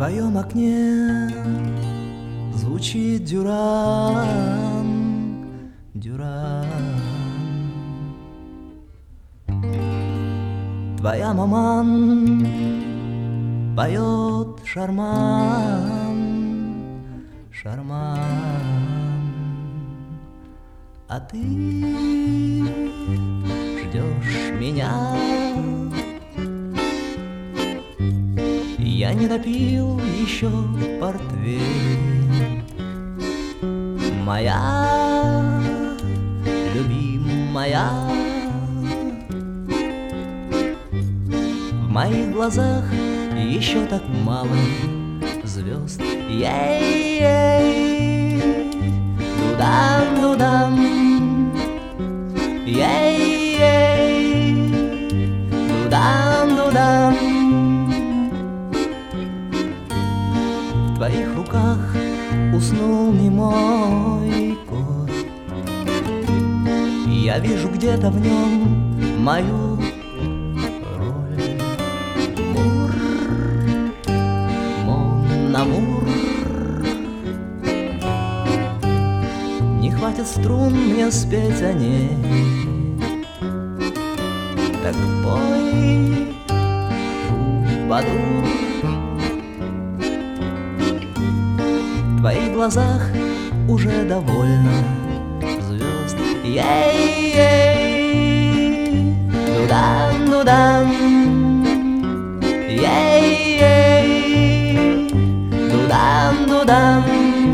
твоем окне звучит Дюран, Дюран. Твоя маман поет шарман, шарман, а ты ждешь меня. Я не допил еще портвейн, моя любимая. В моих глазах еще так мало звезд. Ей-ей, дудам, дудам, ей-ей, дудам, дудам. В твоих руках уснул немой кот. Я вижу где-то в нем мою роль. Мур, мон амур. Не хватит струн мне спеть о ней. Так пой, трубадур. В твоих глазах уже довольно звезд. Ей-ей, дудам, дудам, ей-ей, дудам, дудам.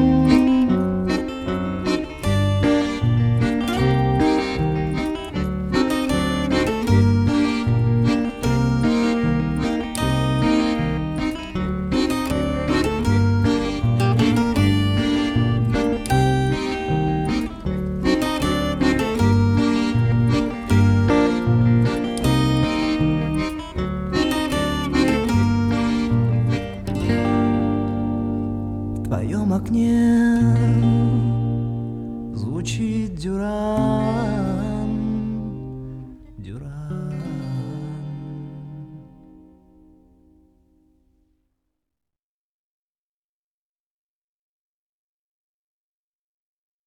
В твоем окне звучит Дюран.